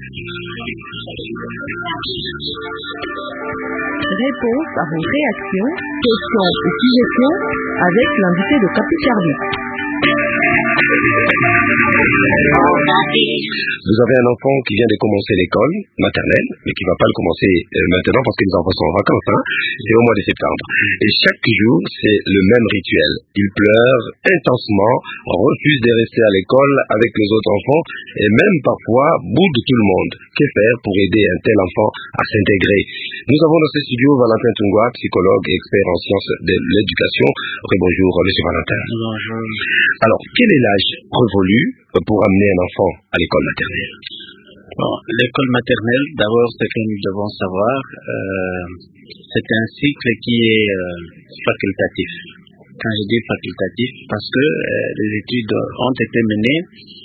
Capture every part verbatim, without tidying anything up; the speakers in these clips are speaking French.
Réponse à vos réactions, questions et suggestions avec l'invité de Capi. Vous avez un enfant qui vient de commencer l'école maternelle, mais qui ne va pas le commencer euh, maintenant parce que les enfants sont en vacances, hein. C'est au mois de septembre. Et chaque jour, c'est le même rituel. Il pleure intensement, refuse de rester à l'école avec les autres enfants et même parfois boude tout le monde. Que faire pour aider un tel enfant à s'intégrer? Nous avons dans ce studio Valentin Tungwa, psychologue et expert en sciences de l'éducation. Bonjour, monsieur Valentin. Bonjour. Alors, quel est l'âge révolu pour amener un enfant à l'école maternelle? Bon, l'école maternelle, d'abord, ce que nous devons savoir, euh, c'est un cycle qui est euh, facultatif. Quand je dis facultatif, parce que euh, les études ont été menées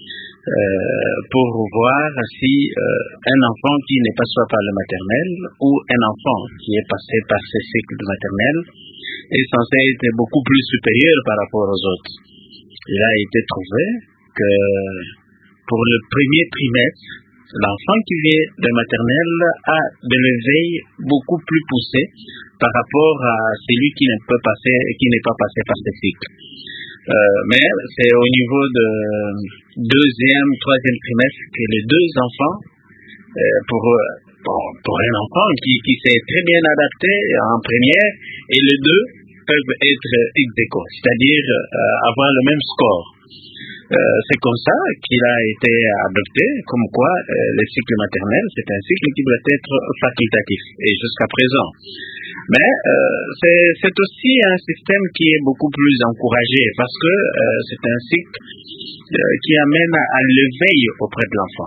euh, pour voir si euh, un enfant qui n'est pas soit par le maternel ou un enfant qui est passé par ce cycle de maternelle est censé être beaucoup plus supérieur par rapport aux autres. Il a été trouvé que pour le premier trimestre, l'enfant qui vient de maternelle a de l'éveil beaucoup plus poussé par rapport à celui qui n'est pas passé, qui n'est pas passé par ce cycle. Euh, mais c'est au niveau de deuxième, troisième trimestre que les deux enfants, euh, pour, bon, pour un enfant qui, qui s'est très bien adapté en première, et les deux peuvent être ex aequo, c'est-à-dire euh, avoir le même score. Euh, c'est comme ça qu'il a été adopté, comme quoi euh, le cycle maternel, c'est un cycle qui doit être facultatif, et jusqu'à présent. Mais euh, c'est, c'est aussi un système qui est beaucoup plus encouragé, parce que euh, c'est un cycle euh, qui amène à l'éveil auprès de l'enfant.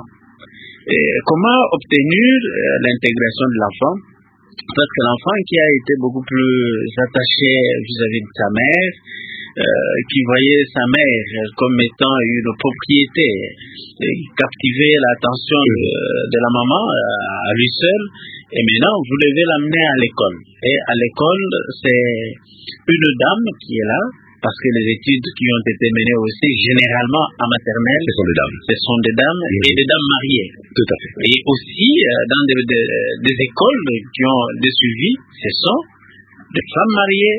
Et comment obtenir euh, l'intégration de l'enfant? Parce que l'enfant qui a été beaucoup plus attaché vis-à-vis de sa mère, euh, qui voyait sa mère comme étant une propriété, et captiver l'attention de, de la maman euh, à lui seul, et maintenant vous devez l'amener à l'école. Et à l'école, c'est une dame qui est là, parce que les études qui ont été menées aussi généralement en maternelle, ce sont des dames, ce sont des dames oui. Et des dames mariées. Tout à fait. Et aussi euh, dans des, des, des écoles qui ont des suivis, ce sont des femmes mariées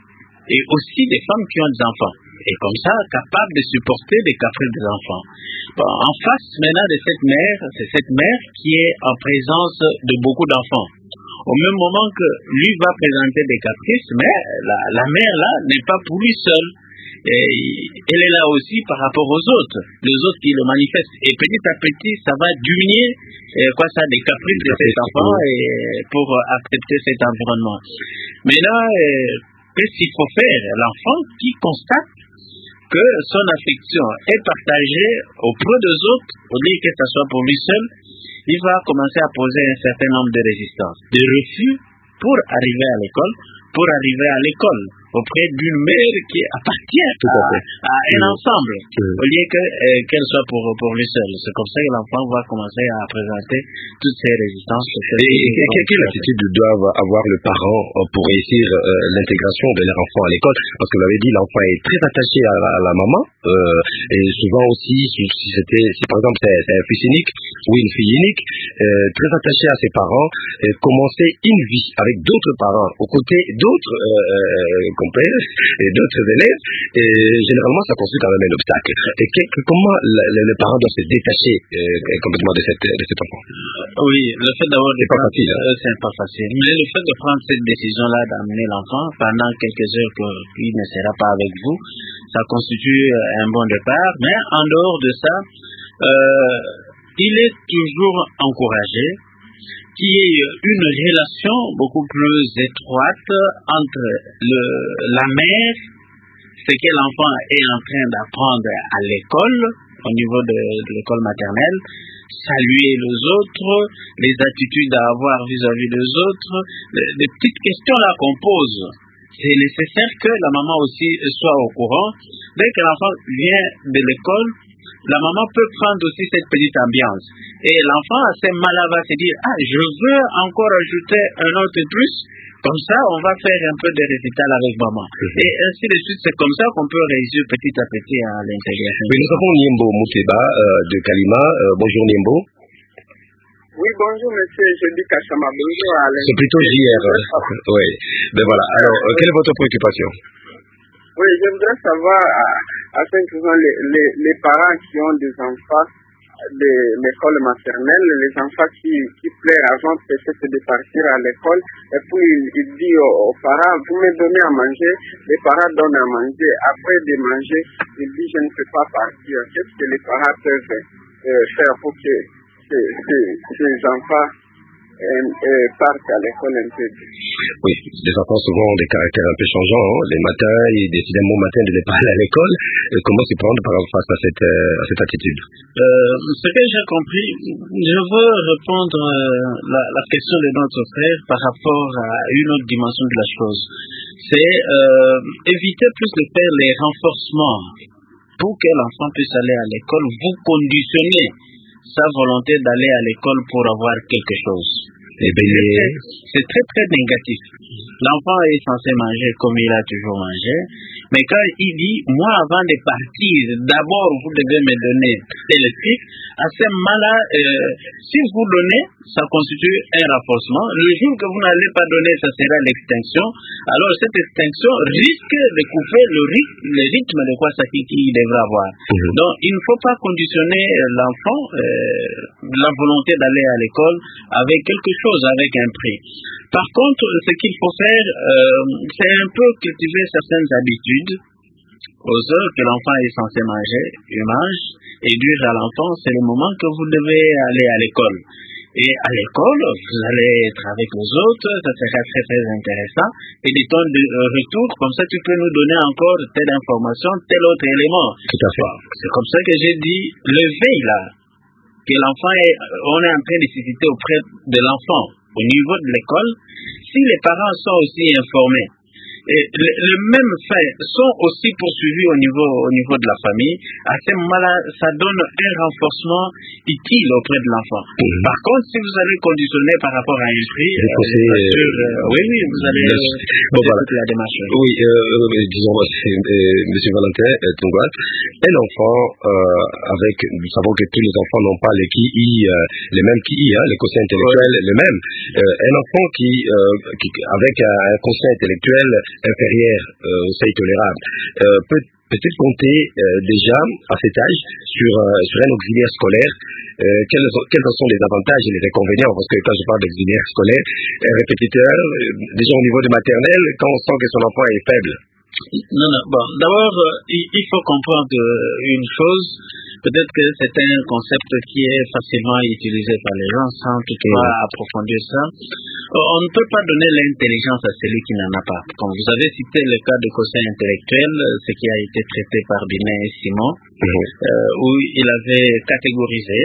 et aussi des femmes qui ont des enfants. Et comme ça, capables de supporter les caprices des enfants. Bon, en face maintenant de cette mère, c'est cette mère qui est en présence de beaucoup d'enfants. Au même moment que lui va présenter des caprices, mais la, la mère là n'est pas pour lui seule. Et elle est là aussi par rapport aux autres, les autres qui le manifestent. Et petit à petit, ça va diminuer euh, quoi ça, des caprices de cet enfant et pour euh, accepter cet environnement. Mais là, euh, qu'est-ce qu'il faut faire? L'enfant qui constate que son affection est partagée auprès des autres, au lieu que ce soit pour lui seul, il va commencer à poser un certain nombre de résistances, de refus pour arriver à l'école, pour arriver à l'école, auprès d'une mère qui appartient à, à un oui. ensemble, oui. Au lieu que, euh, qu'elle soit pour, pour lui seul. C'est comme ça que l'enfant va commencer à présenter toutes ces résistances. Et, et, et quelle attitude doivent avoir le parent pour réussir euh, l'intégration de leur enfant à l'école? Parce que vous l'avez dit, l'enfant est très attaché à la, à la maman, euh, et souvent aussi, si, si c'était, si par exemple c'est, c'est un fils unique ou une fille unique, euh, très attaché à ses parents, et commencer une vie avec d'autres parents, aux côtés d'autres euh, compères et d'autres élèves, et généralement ça constitue quand même un obstacle. Et que, comment le, le, le parent doit se détacher euh, complètement de, cette, de cet enfant? Oui, le fait d'avoir c'est pas facile. Hein? Euh, c'est pas facile. Mais le fait de prendre cette décision-là d'amener l'enfant pendant quelques heures qu'il ne sera pas avec vous, ça constitue un bon départ. Mais en dehors de ça, euh, il est toujours encouragé qu'il y ait une relation beaucoup plus étroite entre le, la mère, ce que l'enfant est en train d'apprendre à l'école, au niveau de, de l'école maternelle, saluer les autres, les attitudes à avoir vis-à-vis des autres, les, les petites questions là qu'on pose. C'est nécessaire que la maman aussi soit au courant. Dès que l'enfant vient de l'école, la maman peut prendre aussi cette petite ambiance. Et l'enfant, assez malin, va se dire, ah, je veux encore ajouter un autre plus. Comme ça, on va faire un peu de récital avec maman. Mm-hmm. Et ainsi de suite, c'est comme ça qu'on peut réussir petit à petit à l'intégration. Mais nous avons Niembo Moukeba euh, de Kalima. Euh, bonjour Niembo. Oui, bonjour monsieur, je dis Kachama, bonjour à Alain. C'est plutôt J R. Oui. Ben voilà. Alors, euh, quelle est votre préoccupation? Oui, je voudrais savoir, à, à ce que sont les, les, les parents qui ont des enfants de l'école maternelle, les enfants qui, qui pleurent avant peut-être de partir à l'école, et puis il, il dit aux, aux parents, vous me donnez à manger, les parents donnent à manger, après de manger, il dit je ne peux pas partir. Qu'est-ce que les parents peuvent euh, faire pour que ces, ces, ces enfants euh, euh, partent à l'école un peu? Oui, les enfants souvent ont des caractères un peu changeants, hein. Les matins, ils décident un bon matin de ne pas aller à l'école. Et comment s'y prendre par face à cette, euh, à cette attitude? Euh, ce que j'ai compris, je veux répondre euh, la, la question de notre frère par rapport à une autre dimension de la chose. C'est euh, éviter plus de faire les renforcements pour que l'enfant puisse aller à l'école. Vous conditionnez sa volonté d'aller à l'école pour avoir quelque chose. Eh bien, les... C'est très très négatif. L'enfant est censé manger comme il a toujours mangé, mais quand il dit, moi avant de partir, d'abord vous devez me donner tel truc, à ce moment-là, euh, si vous donnez, ça constitue un renforcement. Le jour que vous n'allez pas donner, ça sera l'extinction. Alors cette extinction risque de couper le rythme, le rythme de quoi ça qu'il devra avoir. Mmh. Donc il ne faut pas conditionner l'enfant, euh, la volonté d'aller à l'école avec quelque chose, avec un prix. Par contre, ce qu'il faut faire, euh, c'est un peu cultiver certaines habitudes aux heures que l'enfant est censé manger, il mange, et dire à l'enfant, c'est le moment que vous devez aller à l'école. Et à l'école, vous allez être avec les autres, ça sera très très intéressant. Et des temps de retour, comme ça tu peux nous donner encore telle information, tel autre élément. Tout à fait. C'est comme ça que j'ai dit, le veille là, que l'enfant est, on est en train de susciter auprès de l'enfant au niveau de l'école, si les parents sont aussi informés, et les, les mêmes faits sont aussi poursuivis au niveau, au niveau de la famille, à ce moment-là, ça donne un renforcement utile auprès de l'enfant. Mmh. Par contre, si vous allez conditionner par rapport à un prix, euh, euh, sûr, euh, oui, oui, vous allez euh, bon, voilà. toute la démarche. Oui, euh, disons, euh, monsieur Valentin euh, Tungwat, un enfant euh, avec, nous savons que tous les enfants n'ont pas les Q I, euh, les mêmes Q I, hein, les quotients intellectuels, ouais. les mêmes. Euh, un enfant qui, euh, qui avec un, un quotient intellectuel inférieur euh, au seuil tolérable euh, peut peut-il compter euh, déjà à cet âge sur, euh, sur un auxiliaire scolaire. Euh, quels, quels sont les avantages et les inconvénients? Parce que quand je parle d'auxiliaire scolaire, un répétiteur, euh, déjà au niveau de maternelle, quand on sent que son enfant est faible. Non, non, bon, d'abord, euh, il, il faut comprendre euh, une chose. Peut-être que c'est un concept qui est facilement utilisé par les gens sans toutefois mmh. approfondir ça. On ne peut pas donner l'intelligence à celui qui n'en a pas. Comme vous avez cité le cas de quotient intellectuel, ce qui a été traité par Binet et Simon, mmh. euh, où il avait catégorisé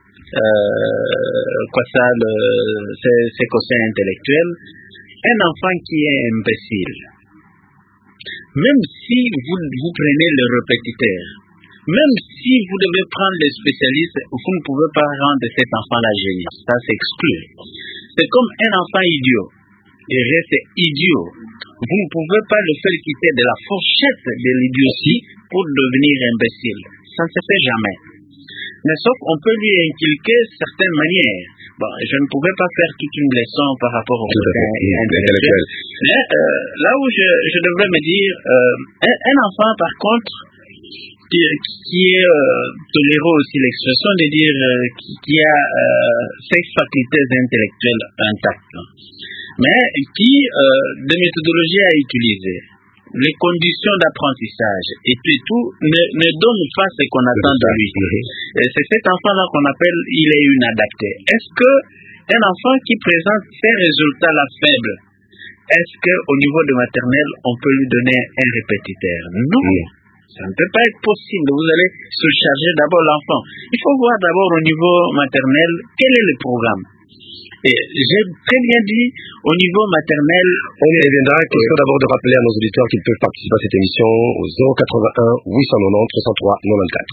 euh, quoi ça, le, ces, ces quotients intellectuels. Un enfant qui est imbécile, même si vous, vous prenez le répétiteur, même si vous devez prendre les spécialistes, vous ne pouvez pas rendre cet enfant-là génie. Ça s'exclut. C'est comme un enfant idiot. Il reste idiot. Vous ne pouvez pas le faire quitter de la fourchette de l'idiotie pour devenir imbécile. Ça ne se fait jamais. Mais sauf qu'on peut lui inculquer certaines manières. Bon, je ne pouvais pas faire toute une leçon par rapport au côté intellectuel. Mais euh, là où je, je devrais me dire, euh, un, un enfant par contre, qui, qui est euh, toléré aussi l'expression de dire euh, qui, qui a euh, ses facultés intellectuelles intactes, mais qui euh, des méthodologies à utiliser, les conditions d'apprentissage et puis tout ne, ne donnent pas ce qu'on attend de lui. Et c'est cet enfant-là qu'on appelle il est inadapté. Est-ce que un enfant qui présente ces résultats-là faibles, est-ce qu'au niveau de maternelle on peut lui donner un répétiteur? Non. Oui. Ça ne peut pas être possible. Vous allez surcharger d'abord l'enfant. Il faut voir d'abord au niveau maternel quel est le programme. Et j'ai très bien dit, au niveau maternel... On y reviendra. Question euh, d'abord de rappeler à nos auditeurs qu'ils peuvent participer à cette émission au zéro quatre-vingt-un huit cent quatre-vingt-dix soixante-trois quatre-vingt-quatorze.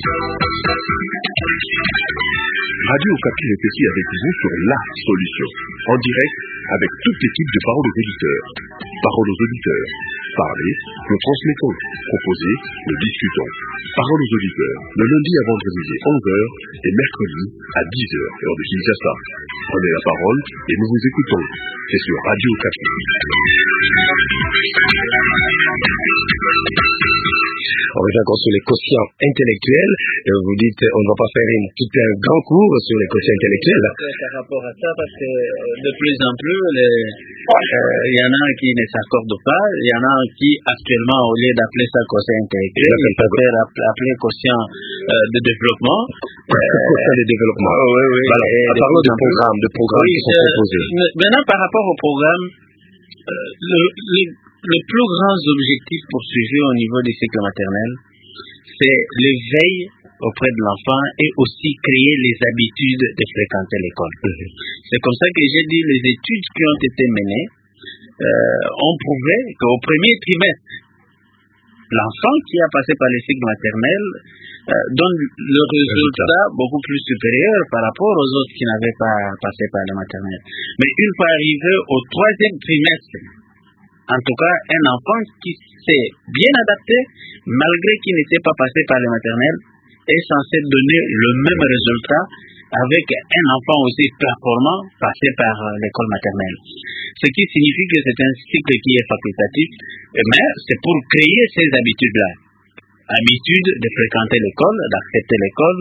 Radio Okapi est ici avec vous sur la solution. En direct avec toute l'équipe de Parole aux éditeurs. Parole aux auditeurs. Parlez, nous transmettons. Proposez, nous discutons. Parole aux auditeurs, le lundi à vendredi à onze heures et mercredi à dix heures, heure de Kinshasa. Prenez la parole et nous vous écoutons. C'est sur Radio Okapi. On revient encore sur les quotients intellectuels. Euh, vous dites, on ne va pas faire une, tout un grand cours sur les quotients intellectuels. Par rapport à ça, parce que de plus en plus, il euh, y en a qui ne s'accordent pas, il y en a qui actuellement, au lieu d'appeler ça quotient intellectuel, ils préfèrent appeler quotient euh, de développement. Quotient de développement. Oh, oui, oui. Voilà. Parlons de programmes, de programmes oui, qui sont proposés. Maintenant, par rapport au programme, euh, le, le Les plus grands objectifs poursuivis au niveau des cycles maternels, c'est l'éveil auprès de l'enfant et aussi créer les habitudes de fréquenter l'école. Mm-hmm. C'est comme ça que j'ai dit, les études qui ont été menées euh, ont prouvé qu'au premier trimestre, l'enfant qui a passé par les cycles maternels euh, donne le résultat beaucoup plus supérieur par rapport aux autres qui n'avaient pas passé par le maternel. Mais une fois arrivé au troisième trimestre, en tout cas, un enfant qui s'est bien adapté, malgré qu'il n'était pas passé par le maternel, est censé donner le même résultat avec un enfant aussi performant passé par l'école maternelle. Ce qui signifie que c'est un cycle qui est facultatif, mais c'est pour créer ces habitudes-là. Habitude de fréquenter l'école, d'accepter l'école,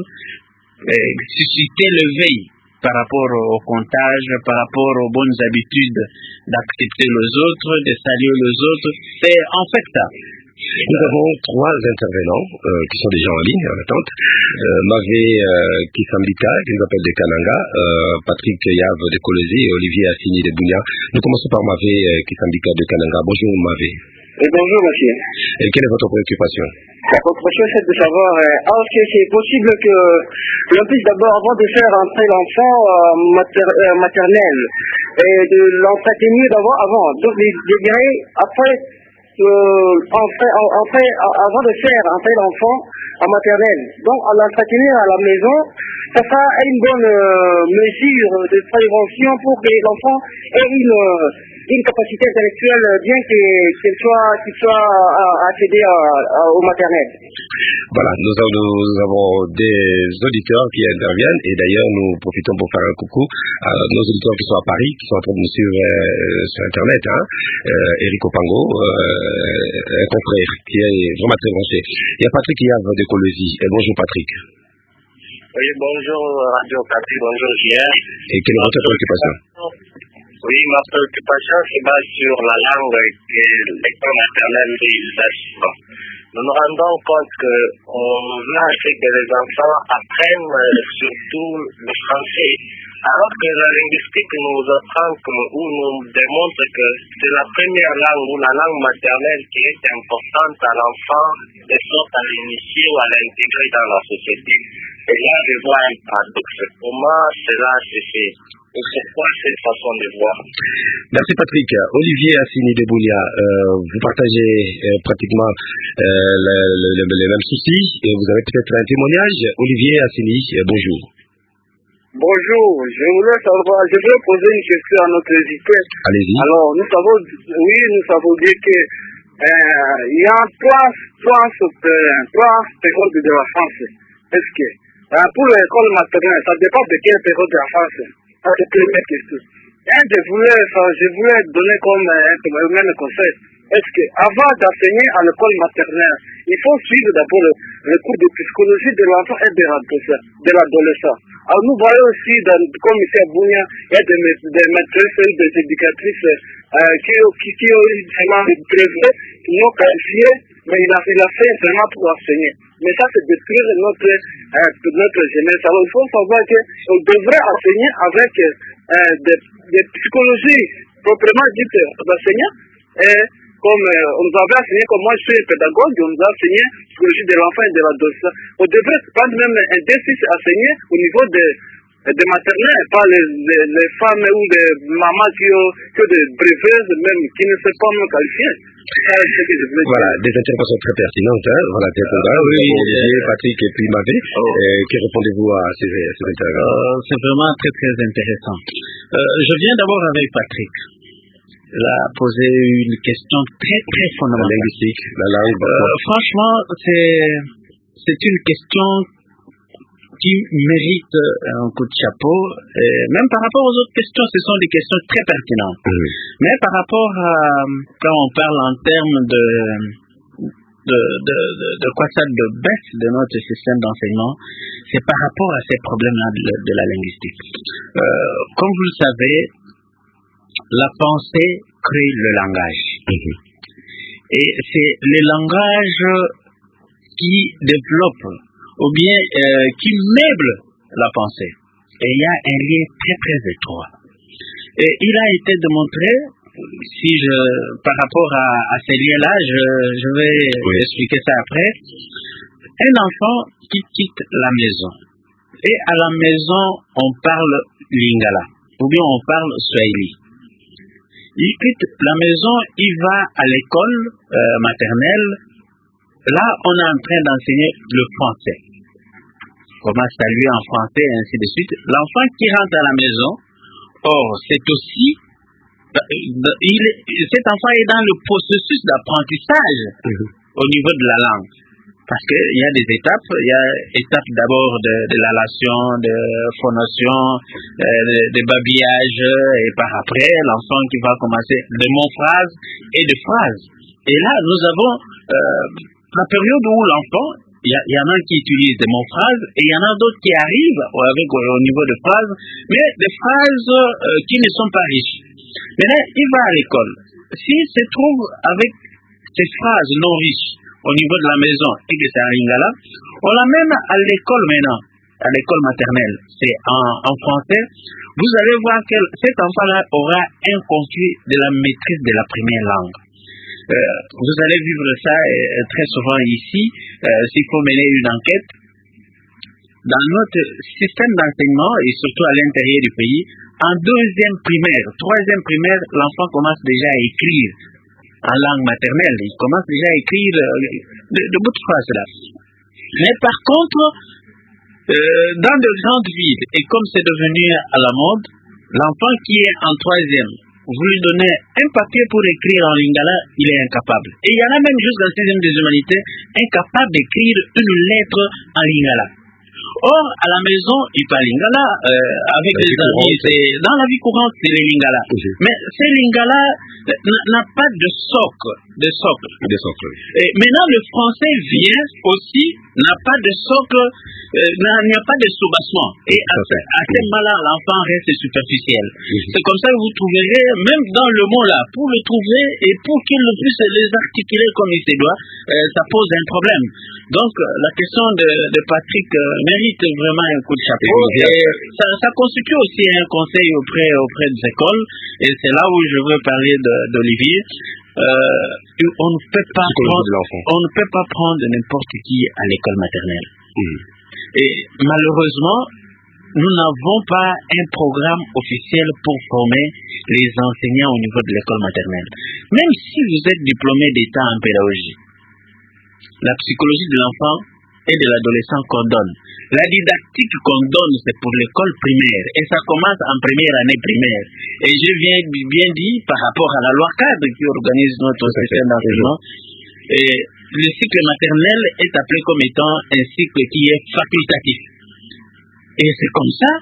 susciter l'éveil par rapport au comptage, par rapport aux bonnes habitudes d'accepter les autres, de saluer les autres. C'est en fait ça. Nous avons trois intervenants euh, qui sont déjà en ligne, en attente. Euh, Mavé euh, Kisambika, qui nous appelle de Kananga, euh, Patrick Yav de Kolezi et Olivier Assini de Bounia. Nous commençons par Mavé euh, Kisambika de Kananga. Bonjour Mavé. Et bonjour monsieur. Et quelle est votre préoccupation? La préoccupation c'est de savoir, euh, est-ce que c'est possible que l'on puisse d'abord, avant de faire entrer l'enfant euh, mater, euh, maternel, et de l'entretenir d'abord avant. Donc je dirais, après, euh, entrer, entrer, avant de faire entrer l'enfant en maternelle, donc à l'entretenir à la maison, ça sera une bonne euh, mesure de prévention pour que l'enfant ait une... Euh, une capacité intellectuelle bien qu'elle soit, qu'il soit accédé au maternel. Voilà, nous avons, nous avons des auditeurs qui interviennent et d'ailleurs nous profitons pour faire un coucou à nos auditeurs qui sont à Paris, qui sont en train de nous suivre euh, sur Internet. Hein. Euh, Eric Opango, euh, un confrère qui est vraiment très branché. Il y a Patrick Yav de Kolezi. Et bonjour Patrick. Oui, bonjour Radio Okapi, bonjour J R. Et quelle est votre préoccupation? Oui, ma préoccupation se base sur la langue que l'école maternelle utilise. Nous nous rendons compte qu'on veut assez que les enfants apprennent surtout le français, alors que la linguistique nous apprend ou nous démontre que c'est la première langue ou la langue maternelle qui est importante à l'enfant de sorte à l'initier ou à l'intégrer dans la société. Et là, je vois un paradoxe. Comment cela se fait? Et pourquoi cette façon de voir? Merci Patrick. Olivier Assini de Bounia, euh, vous partagez euh, pratiquement euh, le, le, le, les mêmes soucis. Et vous avez peut-être un témoignage. Olivier Assini, euh, bonjour. Bonjour, je voulais savoir, je voulais poser une question à notre invité. Allez-y. Alors, nous savons, oui, nous savons dire que euh, il y a trois, trois, trois périodes de la France. Est-ce que euh, pour l'école maternelle, ça dépend de quelle période de la France? Ça, c'est la première question. Et je voulais, je voulais donner comme un même conseil. Est-ce que avant d'enseigner à l'école maternelle, il faut suivre d'abord le, le cours de psychologie de l'enfant et de l'adolescent. Alors nous voyons aussi, dans, comme ici à Bounia, il y a des, des maîtresses et des éducatrices euh, qui, qui, qui ont vraiment brevet, qui n'ont qualifié, mais il a, il a fait vraiment pour enseigner. Mais ça, c'est détruire notre, euh, notre jeunesse. Alors il faut savoir qu'on devrait enseigner avec euh, des, des psychologies proprement dites aux enseignants. Et comme euh, on nous avait enseigné, comme moi je suis pédagogue, on nous a enseigné la psychologie de l'enfant et de l'adolescent. On devrait prendre même un D six enseigné au niveau de, de maternelle, pas les, les, les femmes ou les mamans qui ont que des brevets, même qui ne sont pas même qualifiées. Voilà, des interventions très pertinentes. Hein. Voilà, euh, oui, Olivier, Patrick et puis Mavé. Oh. Euh, que répondez-vous à ces, ces interventions? euh, C'est vraiment très très intéressant. Euh, je viens d'abord avec Patrick. a posé une question très très fondamentale. La linguistique, la langue. Euh, franchement, c'est c'est une question qui mérite un coup de chapeau. Et même par rapport aux autres questions, ce sont des questions très pertinentes. Mmh. Mais par rapport à quand on parle en termes de de de de, de quoi ça de baisse de notre système d'enseignement, c'est par rapport à ces problèmes-là de, de la linguistique. Euh, comme vous le savez, la pensée crée le langage. Mmh. Et c'est les langages qui développent ou bien euh, qui meublent la pensée. Et il y a un lien très très étroit. Et il a été démontré, si je, par rapport à, à ces liens-là, je, je vais oui. expliquer ça après. Un enfant qui quitte la maison, et à la maison on parle lingala, ou bien on parle swahili. Il quitte la maison, il va à l'école euh, maternelle. Là, on est en train d'enseigner le français. Comment saluer en français, et ainsi de suite. L'enfant qui rentre à la maison, or, c'est aussi, il est, cet enfant est dans le processus d'apprentissage mmh. au niveau de la langue. Parce qu'il y a des étapes. Il y a étape d'abord de, de l'allation, de phonation, euh, de, de babillage, et par après, l'enfant qui va commencer de mots-phrases et de phrases. Et là, nous avons euh, la période où l'enfant, il y, y en a qui utilisent des mots-phrases, et il y en a d'autres qui arrivent avec, au niveau de phrases, mais des phrases euh, qui ne sont pas riches. Maintenant, il va à l'école. S'il se trouve avec ces phrases non riches, au niveau de la maison et de sa lingala, on l'amène à l'école maintenant, à l'école maternelle, c'est en, en français. Vous allez voir que cet enfant-là aura un contenu de la maîtrise de la première langue. Euh, vous allez vivre ça euh, très souvent ici, euh, s'il faut mener une enquête. Dans notre système d'enseignement, et surtout à l'intérieur du pays, en deuxième primaire, troisième primaire, l'enfant commence déjà à écrire en langue maternelle. Il commence déjà à écrire euh, de, de bouts de phrases là. Mais par contre, euh, dans de grandes villes, et comme c'est devenu à la mode, l'enfant qui est en troisième, vous lui donnez un papier pour écrire en lingala, il est incapable. Et il y en a même jusqu'en sixième des humanités, incapable d'écrire une lettre en lingala. Or, à la maison, il parle lingala, euh, avec les amis, c'est, dans la vie courante, c'est les lingala. Mm-hmm. Mais ces lingala n'a pas de socle, de socle. De socle. Et maintenant, le français vient aussi, n'a pas de socle, euh, il n'y a pas de soubassement. Et à, à ce moment-là, l'enfant reste superficiel. Mm-hmm. C'est comme ça que vous trouverez, même dans le mot là, pour le trouver et pour qu'il puisse les articuler comme il se doit, euh, ça pose un problème. Donc, la question de, de Patrick euh, mérite vraiment un coup de chapeau. Et ça, ça constitue aussi un conseil auprès, auprès des écoles. Et c'est là où je veux parler de, d'Olivier. Euh, on ne peut pas prendre, on ne peut pas prendre n'importe qui à l'école maternelle. Mmh. Et malheureusement, nous n'avons pas un programme officiel pour former les enseignants au niveau de l'école maternelle. Même si vous êtes diplômé d'État en pédagogie, la psychologie de l'enfant et de l'adolescent qu'on donne. La didactique qu'on donne, c'est pour l'école primaire. Et ça commence en première année primaire. Et je viens bien dit par rapport à la loi cadre qui organise notre système d'enseignement. Et le cycle maternel est appelé comme étant un cycle qui est facultatif. Et c'est comme ça.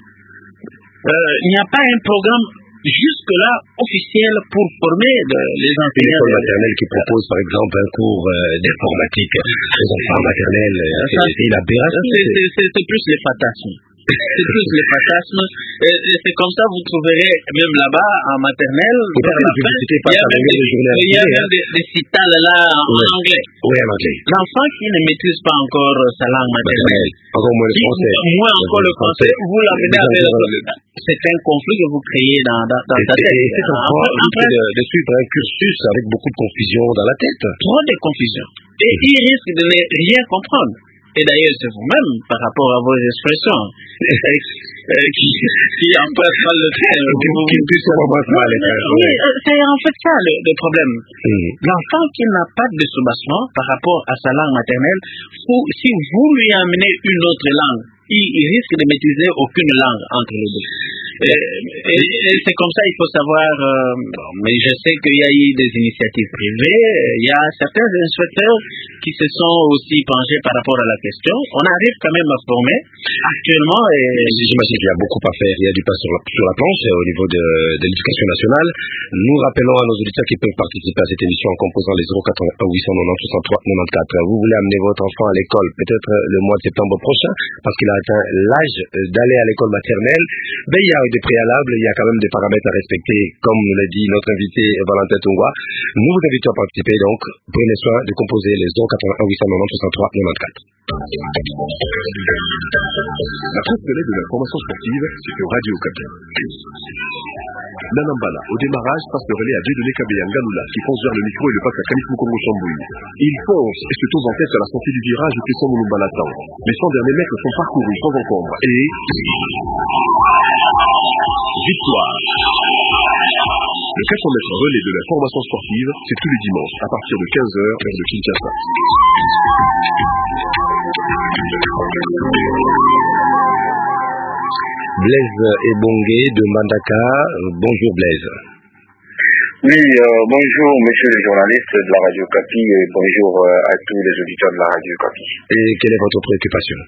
Euh, il n'y a pas un programme jusque-là officiel pour former de, les enseignants. L'école maternelle qui propose par exemple un cours euh, d'informatique aux enfants maternels, c'est, c'est l'aberration. C'est, c'est, c'est, c'est plus les fantasmes. C'est plus les fantasmes. Et, et c'est comme ça vous trouverez même là-bas en maternelle. Il y a même des, il y a même des, des citales là en, oui. en anglais. Oui, en anglais. L'enfant qui ne maîtrise pas encore sa langue maternelle, encore moins le français, moins encore le français, vous l'amenez avec. C'est un conflit que vous créez dans, dans, dans ta tête. Et cet enfant risque de, de suivre un cursus avec beaucoup de confusion dans la tête. Trop de confusion. Et il risque de ne rien comprendre. Et d'ailleurs, c'est vous-même, par rapport à vos expressions, qui, qui empruntent mal le terme. Qui ne puisse pas mal le terme. Oui, c'est en fait ça le, le problème. Mm. L'enfant qui n'a pas de soubassement par rapport à sa langue maternelle, faut, si vous lui amenez une autre langue, il, il risque de maîtriser aucune langue entre les deux. Et, et, et c'est comme ça, il faut savoir, euh, bon, mais je sais qu'il y a eu des initiatives privées, il y a certains inspecteurs qui se sont aussi penchés par rapport à la question. On arrive quand même à former actuellement. Et... J'imagine qu'il y a beaucoup à faire, il y a du pain sur la, sur la planche au niveau de, de l'éducation nationale. Nous rappelons à nos auditeurs qui peuvent participer à cette émission en composant les zéro quatre-vingt-un huit cent quatre-vingt-dix soixante-trois quatre-vingt-quatre. Vous voulez amener votre enfant à l'école peut-être le mois de septembre prochain parce qu'il a atteint l'âge d'aller à l'école maternelle. Ben, il y a des préalables, il y a quand même des paramètres à respecter, comme nous l'a dit notre invité Valentin Tungwa. Nous vous invitons à participer, donc prenez soin de composer les zéro quatre-vingt-un huit cent quatre-vingt-dix soixante-trois quatre-vingt-quatre. La course de l'aide de l'information sportive, c'est sur Radio Okapi. Nanambala, au démarrage, passe le relais à Dieudonné Kabeyanga Lula, qui fonce vers le micro et le passe à Khalif Mukongo Chambouille. Il fonce et se tourne en tête à la sortie du virage que son Mouloumbala attend. Les cent derniers mètres sont parcourus sans encombre et... victoire. Le quatre cents mètres relais de l'information sportive, c'est tous les dimanches, à partir de quinze heures, heure de Kinshasa. Blaise Ebongue de Mbandaka. Bonjour Blaise. Oui, euh, bonjour monsieur le journaliste de la Radio Okapi et bonjour euh, à tous les auditeurs de la Radio Okapi. Et quelle est votre préoccupation?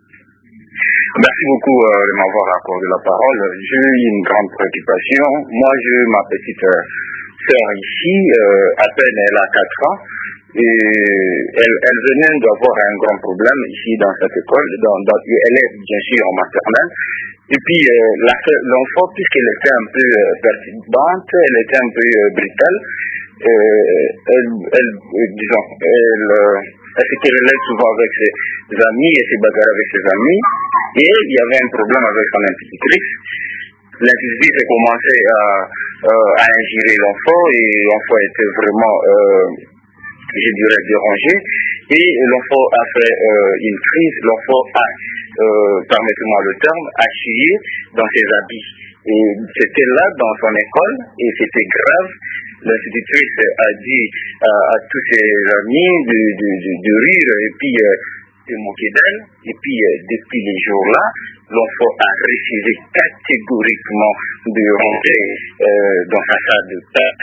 Merci beaucoup euh, de m'avoir accordé la parole. J'ai eu une grande préoccupation. Moi, j'ai ma petite euh, sœur ici, euh, à peine elle a quatre ans. Et elle, elle venait d'avoir un grand problème ici dans cette école. Dans, dans, elle est bien sûr en maternelle. Et puis euh, la, l'enfant, puisqu'elle était un peu euh, perturbante, elle était un peu euh, brutale, euh, elle, elle euh, disons, elle, euh, elle se querellait souvent avec ses amis et se bagarrait avec ses amis. Et il y avait un problème avec son institutrice. L'institutrice a commencé à, euh, à ingérer l'enfant et l'enfant était vraiment... Euh, je dirais dérangé, et l'enfant a fait euh, une crise, l'enfant a, euh, permettez-moi le terme, a chié dans ses habits. Et c'était là dans son école, et c'était grave. L'institutrice a dit euh, à tous ses amis de, de, de, de rire, et puis euh, de moquer d'elle, et puis euh, depuis les jours-là, l'enfant a refusé catégoriquement de rentrer euh, dans sa salle de classe,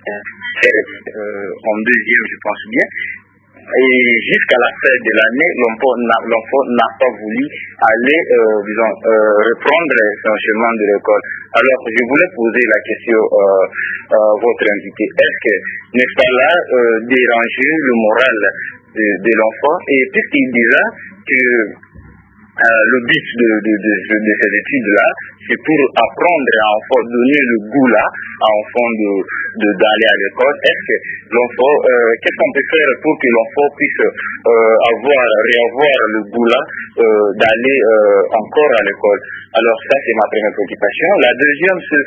euh, en deuxième, je pense bien. Et jusqu'à la fin de l'année, l'enfant n'a, l'enfant n'a pas voulu aller, euh, disons, euh, reprendre son chemin de l'école. Alors, je voulais poser la question euh, à votre invité. Est-ce que n'est-ce pas là euh, déranger le moral de, de l'enfant? Et puisqu'il disait que Euh, le but de, de, de, de, de ces études-là, c'est pour apprendre à l'enfant, donner le goût là, à l'enfant de, de, d'aller à l'école. Est-ce que l'enfant, euh, qu'est-ce qu'on peut faire pour que l'enfant puisse euh, avoir, réavoir le goût là, euh, d'aller euh, encore à l'école? Alors ça, c'est ma première préoccupation. La deuxième, c'est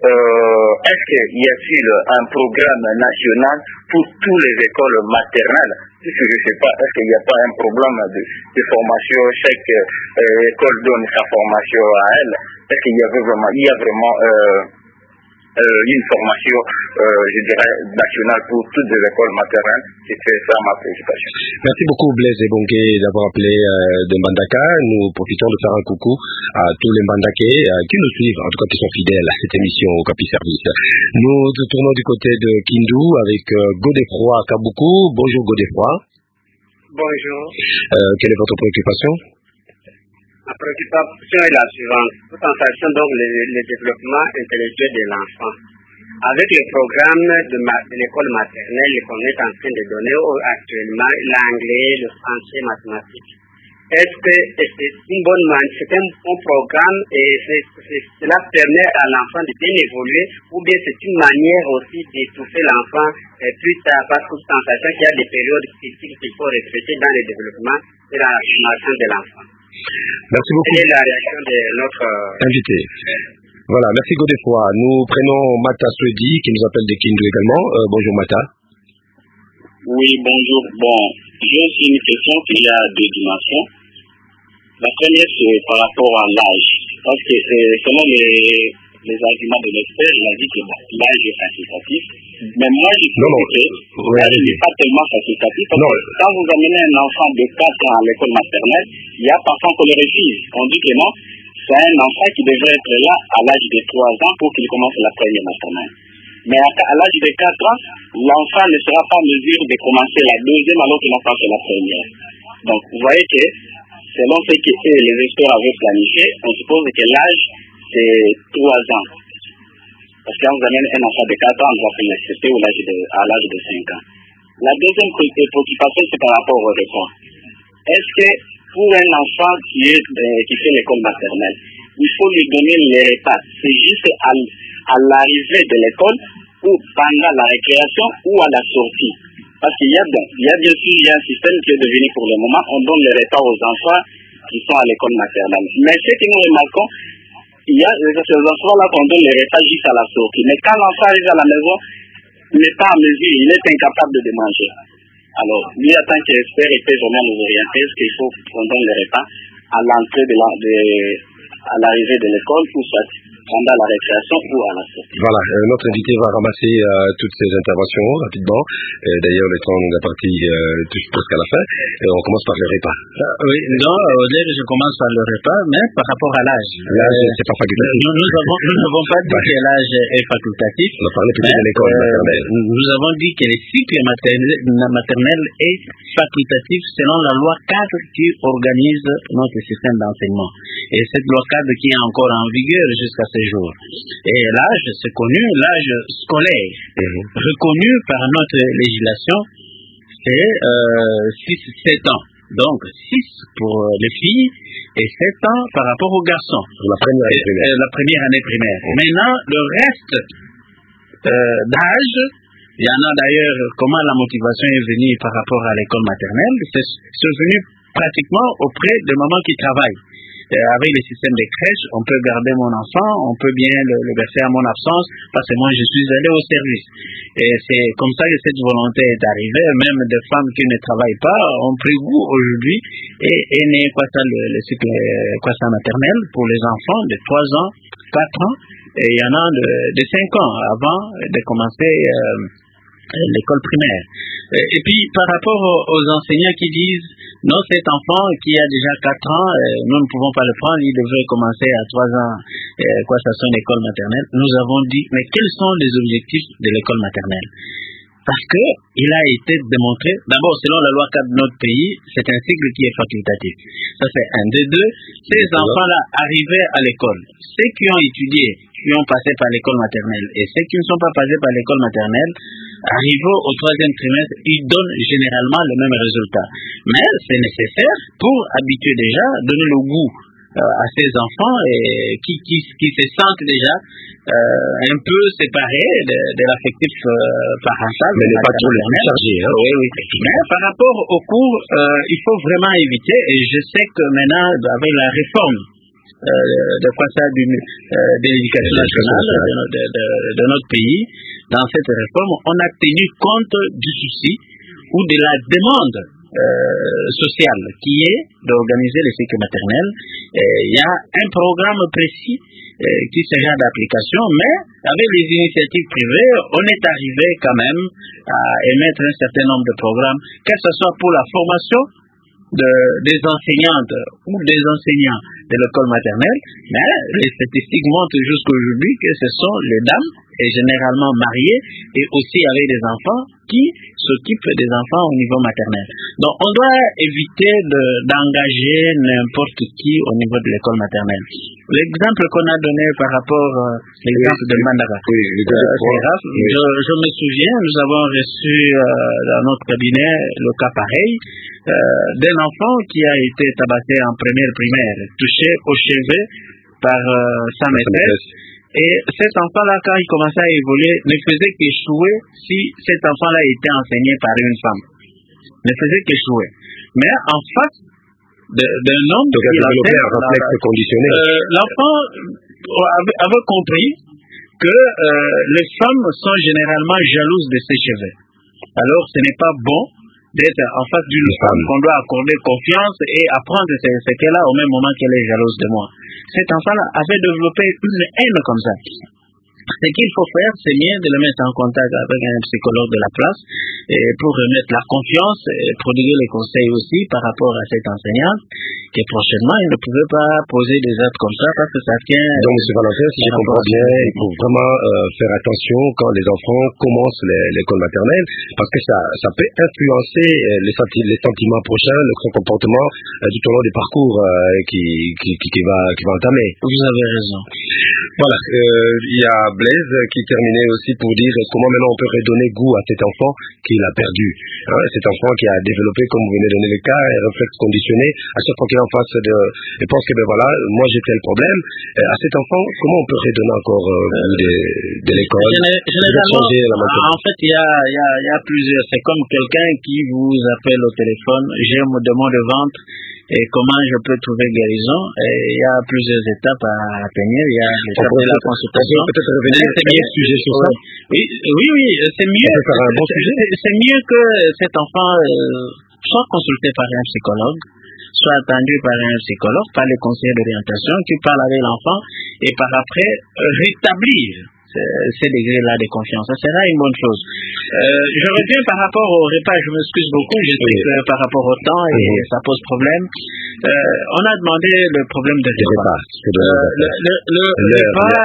euh, est-ce qu'il y a-t-il un programme national pour toutes les écoles maternelles? Puisque je ne sais pas, est-ce qu'il n'y a pas un problème de, de formation? Chaque euh, école donne sa formation à elle. Est-ce qu'il y avait vraiment, il y a vraiment euh, euh, une formation, euh, je dirais, nationale pour toutes les écoles maternelles? C'était ça ma préoccupation. Merci beaucoup Blaise Ebongue d'avoir appelé euh, de Mbandaka. Nous profitons de faire un coucou à tous les Mbandakais euh, qui nous suivent, en tout cas qui sont fidèles à cette émission au Okapi Service. Nous nous tournons du côté de Kindu avec euh, Godefroy Kabuku. Bonjour Godefroy. Bonjour. Euh, quelle est votre préoccupation? Ma préoccupation est la suivante. Tout en sachant donc le, le développement intellectuel de l'enfant. Avec le programme de, ma, de l'école maternelle qu'on est en train de donner actuellement, l'anglais, le français, mathématiques, est-ce que c'est une bonne manière, c'est un bon programme et c'est, c'est, cela permet à l'enfant de bien évoluer, ou bien c'est une manière aussi d'étouffer l'enfant et plus tard, parce que tout en sachant qu'il y a des périodes critiques qu'il faut respecter dans le développement et dans la formation de l'enfant. Merci beaucoup. Quelle est la réaction de notre invité? Voilà, merci Godefroy. Nous prenons Mata Swedi qui nous appelle de Kindu également. Euh, bonjour Mata. Oui, bonjour. Bon, j'ai aussi une question qui a deux dimensions. La première, c'est par rapport à l'âge. Parce que euh, selon les, les arguments de l'expert, il a dit que bon, l'âge est facultatif. Mais moi, je trouve que l'âge n'est pas tellement facultatif. Parce non. que quand vous amenez un enfant de quatre ans à l'école maternelle, il y a parfois qu'on le refuse. On dit que non, c'est un enfant qui devrait être là à l'âge de trois ans pour qu'il commence la première maternelle. Mais à, à l'âge de quatre ans, l'enfant ne sera pas en mesure de commencer la deuxième alors qu'il n'a pas fait la première. Donc, vous voyez que, selon ce que les experts avaient planifié, on suppose que l'âge, c'est trois ans. Parce que quand vous amènez un enfant de quatre ans, on doit faire le C P à l'âge de cinq ans. La deuxième préoccupation, c'est par rapport au repas. Est-ce que pour un enfant qui, est, euh, qui fait l'école maternelle, il faut lui donner les repas? C'est juste à, à l'arrivée de l'école ou pendant la récréation ou à la sortie? Parce qu'il y a, bon, il y a bien sûr il y a un système qui est devenu pour le moment, on donne les repas aux enfants qui sont à l'école maternelle. Mais ce que nous remarquons, il y a ces enfants-là qu'on donne les repas juste à la sortie. Mais quand l'enfant arrive à la maison, il n'est pas en mesure, il est incapable de manger. Alors, lui, en tant qu'expert, il peut vraiment nous orienter. Est-ce qu'il faut qu'on donne les repas à l'entrée de la, de, à l'arrivée de l'école, ou soit pendant la récréation ou à la sortie? Voilà, euh, notre invité va ramasser euh, toutes ces interventions rapidement. Euh, d'ailleurs, le temps nous est parti euh, presque à la fin. Et on commence par le repas. Ah, oui, non, au début, je commence par le repas, mais par rapport à l'âge. L'âge, euh, c'est pas facultatif. Nous, nous avons, nous n'avons pas dit que l'âge est facultatif. On a parlé plutôt de l'école euh, maternelle. Nous avons dit que le cycle maternel, maternel est facultatif selon la loi cadre qui organise notre système d'enseignement. Et cette loi cadre qui est encore en vigueur jusqu'à ce jour. Et l'âge, c'est connu, l'âge scolaire, mmh. reconnu par notre législation, c'est euh, six sept ans. Donc six pour les filles et sept ans par rapport aux garçons. La première année primaire. La première année primaire. Mmh. Maintenant, le reste euh, d'âge, il y en a d'ailleurs, comment la motivation est venue par rapport à l'école maternelle, c'est, c'est venu pratiquement auprès de mamans qui travaillent. Avec le système de crèche, on peut garder mon enfant, on peut bien le, le verser à mon absence, parce que moi je suis allé au service. Et c'est comme ça que cette volonté est arrivée, même des femmes qui ne travaillent pas ont pris goût aujourd'hui et est né quoi ça, le, le cycle quoi ça, maternel pour les enfants de trois ans, quatre ans, et il y en a de, de cinq ans avant de commencer euh, l'école primaire. Et puis par rapport aux, aux enseignants qui disent non, cet enfant qui a déjà quatre ans, euh, nous ne pouvons pas le prendre, il devrait commencer à trois ans, euh, quoi, ça soit l'école maternelle. Nous avons dit, mais quels sont les objectifs de l'école maternelle? Parce que il a été démontré, d'abord selon la loi cadre de notre pays, c'est un cycle qui est facultatif. Ça c'est un. De deux, ces enfants-là arrivés à l'école, ceux qui ont étudié, qui ont passé par l'école maternelle et ceux qui ne sont pas passés par l'école maternelle, arrivés au troisième trimestre, ils donnent généralement le même résultat. Mais c'est nécessaire pour habituer déjà, donner le goût euh, à ces enfants et qui, qui, qui se sentent déjà euh, un peu séparés de, de l'affectif euh, parental. Mais n'est pas trop le chargé. Hein? Oui, oui. Mais par rapport au cours, euh, il faut vraiment éviter, et je sais que maintenant, avec la réforme Euh, de quoi ça du, euh, de l'éducation nationale de, de, de, de notre pays, dans cette réforme, on a tenu compte du souci ou de la demande euh, sociale qui est d'organiser les cycles maternels. Il y a un programme précis euh, qui sera d'application, mais avec les initiatives privées, on est arrivé quand même à émettre un certain nombre de programmes, que ce soit pour la formation De, des enseignantes ou des enseignants de l'école maternelle, mais les statistiques montrent jusqu'aujourd'hui que ce sont les dames, et généralement mariées, et aussi avec des enfants, qui s'occupent des enfants au niveau maternel. Donc on doit éviter de, d'engager n'importe qui au niveau de l'école maternelle. L'exemple qu'on a donné par rapport à euh, l'exemple de Mandara, oui, oui, euh, oui. Je, je me souviens, nous avons reçu euh, dans notre cabinet le cas pareil, Euh, d'un enfant qui a été tabassé en première primaire, touché au cheveu par euh, sa maîtresse. Et cet enfant-là, quand il commençait à évoluer, ne faisait qu'échouer si cet enfant-là était enseigné par une femme. Ne faisait qu'échouer. Mais en face d'un homme Donc, qui l'a fait un réflexe conditionnel. Euh, l'enfant avait, avait compris que euh, les femmes sont généralement jalouses de ses cheveux. Alors, ce n'est pas bon d'être en face d'une femme qu'on doit accorder confiance et apprendre ce, ce qu'elle a au même moment qu'elle est jalouse de moi. Cet enfant-là avait développé une haine comme ça. Ce qu'il faut faire, c'est bien de le mettre en contact avec un psychologue de la place et pour remettre la confiance, et prodiguer les conseils aussi par rapport à cette enseignante, que prochainement, il ne pouvait pas poser des actes comme ça parce que ça tient... Donc, M. Valentin, si je comprends bien, il faut vraiment euh, faire attention quand les enfants commencent l'école maternelle, parce que ça, ça peut influencer les, senti les sentiments prochains, le comportement euh, tout au long du parcours euh, qui, qui, qui, qui, va, qui va entamer. Vous avez raison. Voilà, euh, il y a Blaise qui terminait aussi pour dire comment maintenant on peut redonner goût à cet enfant qu'il a perdu. Hein, cet enfant qui a développé, comme vous venez de donner le cas, un réflexe conditionné. À chaque fois qu'il est en face de... Il pense que ben voilà, moi j'ai tel problème. Euh, à cet enfant, comment on peut redonner encore euh, goût de, de l'école? Généralement, en fait, il y a, y, a, y a plusieurs. C'est comme quelqu'un qui vous appelle au téléphone, j'ai mon demande de ventre. Et comment je peux trouver guérison? Et il y a plusieurs étapes à atteindre. Il y a l'étape de la consultation. Peut-être revenir à un sujet sur ça. Oui, oui, oui, c'est mieux. Un bon sujet. C'est mieux que cet enfant euh, soit consulté par un psychologue, soit attendu par un psychologue, par les conseillers d'orientation qui parlent avec l'enfant et par après rétablir ces degrés-là de confiance. Ça sera une bonne chose. Euh, je reviens par rapport au repas, je m'excuse beaucoup, je sais oui. que par rapport au temps, et oui. ça pose problème. Euh, on a demandé le problème de repas. repas. Euh, le, le, le, le repas,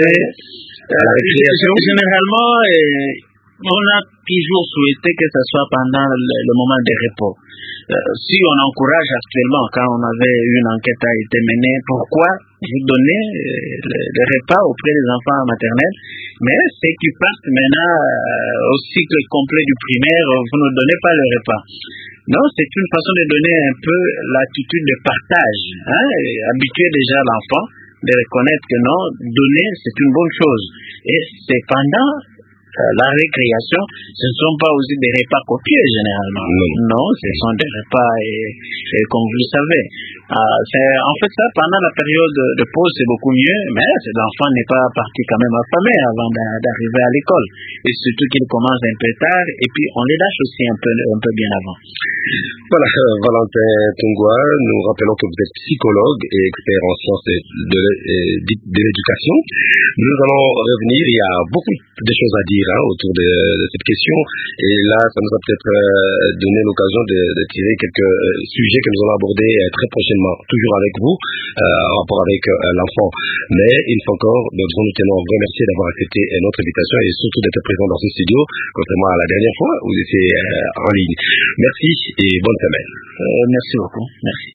euh, généralement, euh, on a toujours souhaité que ce soit pendant le, le moment de repos. Euh, si on encourage actuellement, quand on avait une enquête a été menée, pourquoi vous donnez euh, le, le repas auprès des enfants maternels, mais ceux qui partent maintenant euh, au cycle complet du primaire, vous ne donnez pas le repas. Non, c'est une façon de donner un peu l'attitude de partage, hein, habituer déjà l'enfant de reconnaître que non, donner c'est une bonne chose. Et cependant, la récréation, ce ne sont pas aussi des repas copieux généralement. Non, non ce sont des repas et, et comme vous le savez. Euh, en fait, ça, pendant la période de pause, c'est beaucoup mieux, mais l'enfant n'est pas parti quand même affamé avant d'arriver à l'école. Et surtout qu'il commence un peu tard, et puis on les lâche aussi un peu, un peu bien avant. Voilà, euh, Valentin Tungwa, nous rappelons que vous êtes psychologue et expert en sciences de, de, de l'éducation. Nous allons revenir, il y a beaucoup de choses à dire hein, autour de, de cette question, et là, ça nous a peut-être euh, donné l'occasion de, de tirer quelques euh, sujets que nous allons aborder euh, très prochainement, toujours avec vous, euh, en rapport avec euh, l'enfant. Mais une fois encore, nous nous tenons à vous remercier d'avoir accepté euh, notre invitation et surtout d'être présent dans ce studio, contrairement à la dernière fois où vous étiez euh, en ligne. Merci et bonne semaine. Euh, merci beaucoup. Merci.